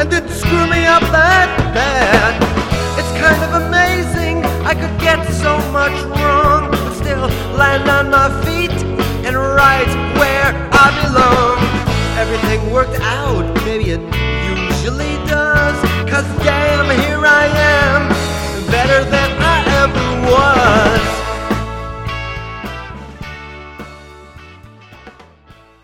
didn't screw me up that bad. It's kind of amazing I could get so much wrong, but still land on my